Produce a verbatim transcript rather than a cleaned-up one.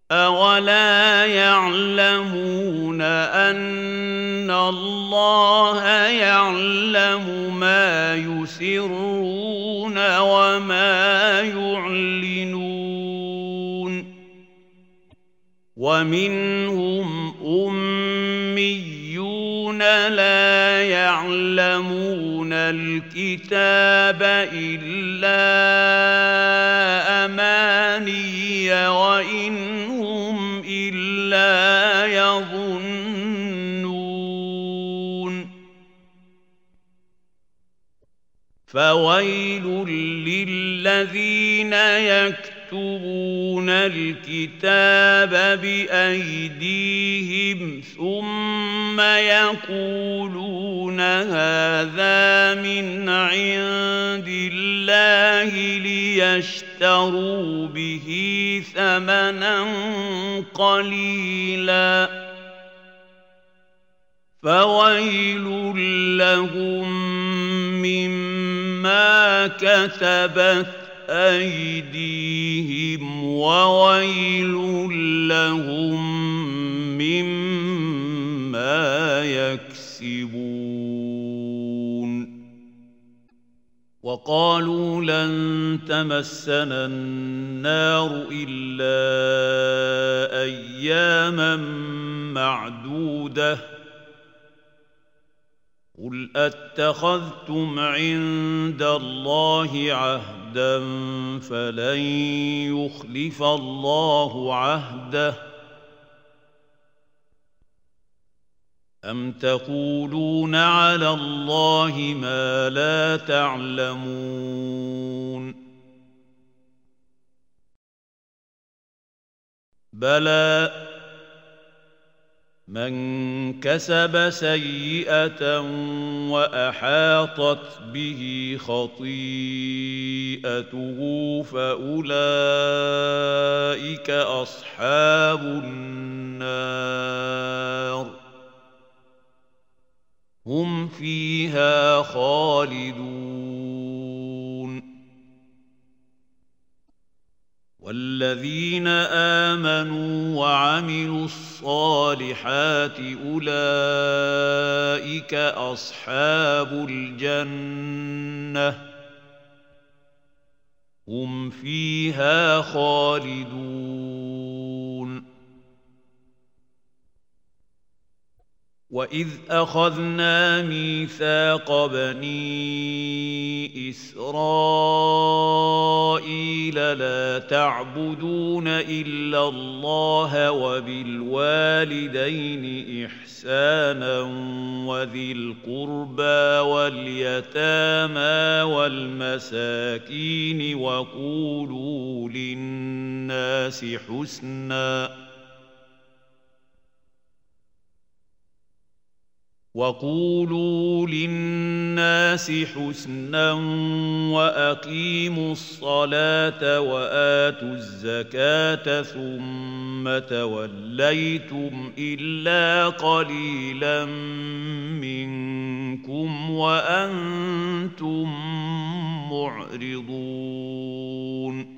أولا يعلمون أن الله يعلم ما يسرون وما يعلنون ومنهم أميون لا يعلمون الكتاب إلا أماني وإن هم إلا يظنون فويل للذين يكتبون الكتاب بأيديهم ثم يقولون هذا من عند الله ليشتروا به ثمنا قليلا فويل لهم مما كتبت أيديهم وويل لهم مما يكسبون وقالوا لن تمسنا النار إلا أياما معدودة قل أتخذتم عند الله عهدا فلن يخلف الله عهده أم تقولون على الله ما لا تعلمون بلى من كسب سيئة وأحاطت به خطيئته فأولئك أصحاب النار هم فيها خالدون والذين آمنوا وعملوا الصالحات أولئك أصحاب الجنة هم فيها خالدون وإذ أخذنا ميثاق بني إسرائيل لا تعبدون إلا الله وبالوالدين إحسانا وذي القربى واليتامى والمساكين وقولوا للناس حسناً وقولوا للناس حسنا وأقيموا الصلاة وآتوا الزكاة ثم توليتم إلا قليلا منكم وأنتم معرضون